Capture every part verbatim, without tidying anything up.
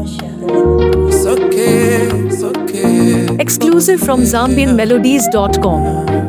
It's okay, it's okay. Exclusive from Zambian Melodies dot com.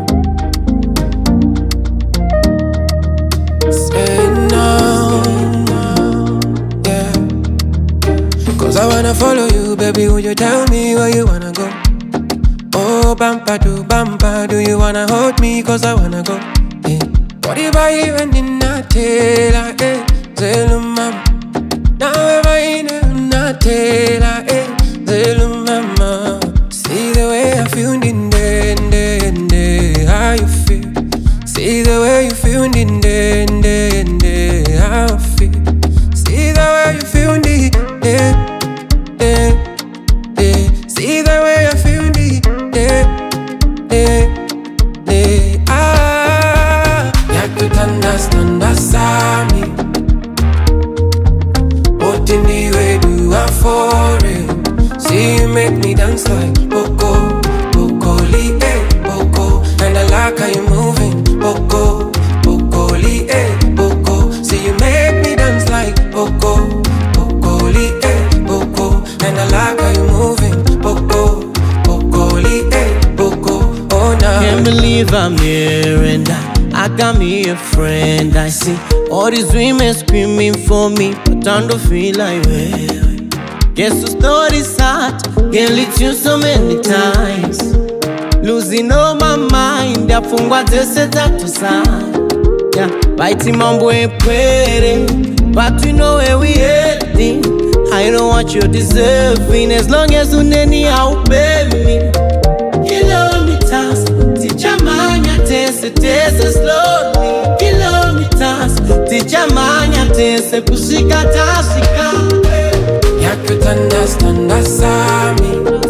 Say no, yeah. Cause I wanna follow you, baby. Would you tell me where you wanna go? Oh, bampa do bampa, do you wanna hold me? Cause I wanna go, yeah. What if I even in that tail, eh? Tell mama. Now if I ain't in that tail, eh? Tell mama. See the way I feel in day, day, day. How you feel? See the way you feel in day, day, day. How I feel? See the way you feel in day, day, day. See the way I feel in day, day, day. Ah, you could understand that's me. What in the way do I for it? See you make me dance like Boko, Boko, Lee, eh, Boko. And I like how you moving, Boko, Boko, Lee, eh, Boko. See you make me dance like Boko, Boko, Lee, eh, Boko. And I like how you moving, Boko, Boko, Lee, eh, Boko. Oh, nah. Can't believe I'm here and I, I got me a friend. I see all these women screaming for me, but I don't feel like well. Guess the story's hard, can lead you so many times. Losing all my mind, yafungwa tese tatu sana. Yeah, biting mambo epwere, but we know where we heading. I know what you're deserving, as long as uneni aupe me. Kilometers, tijamanya tese tese slowly. Kilometers, tijamanya tese kushika tashika. You could understand that's me.